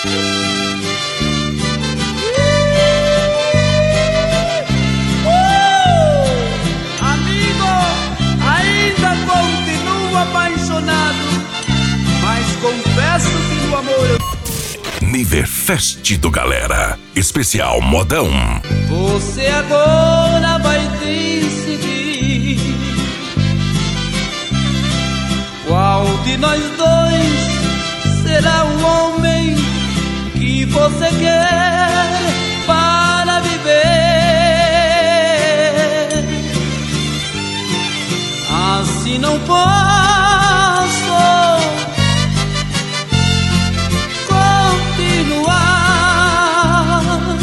Amigo, ainda continuo apaixonado, mas confesso que no amor eu... Niverfest do Galera, especial modão. Você agora vai decidir qual de nós dois será o homem que você quer para viver. Assim não posso continuar.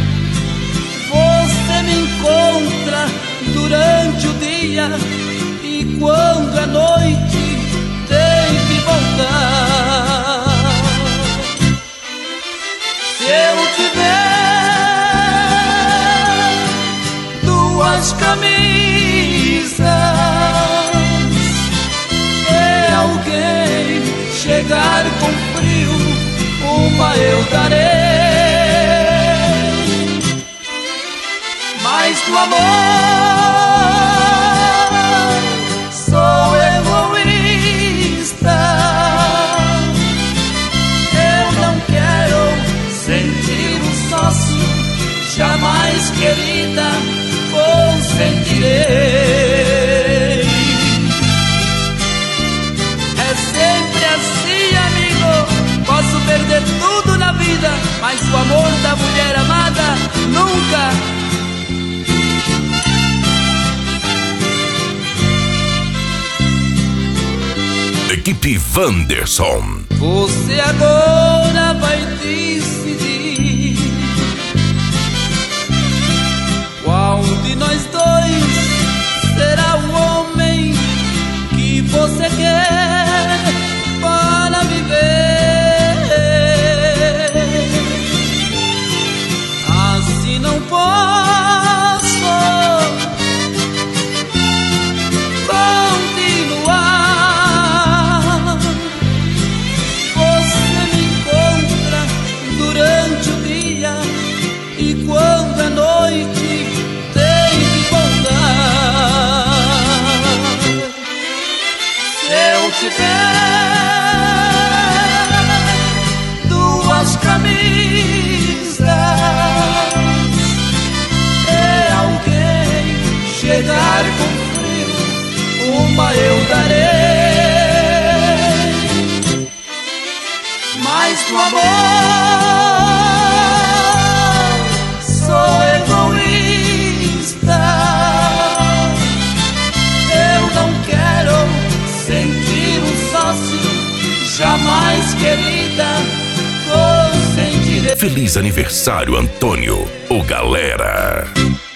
Você me encontra durante o dia e quando é noite tem que voltar. Se eu tiver duas camisas e alguém chegar com frio, uma eu darei. Mas do amor sou egoísta. Eu não quero sentir um sócio, jamais, querida, consentirei. É sempre assim, amigo. Posso perder tudo na vida, mas o amor da mulher amada nunca. Equipe Wanderson. Você agora vai decidir qual de nós dois será o homem que você quer para viver. Assim não posso continuar. Você me encontra durante o dia e quando é noite tem que voltar. Se eu tiver duas camisas e alguém chegar com frio, uma eu darei. Mas do amor sou egoísta. Eu não quero sentir um sócio, jamais, querida, consentirei. Feliz aniversário, Antônio, o Galera.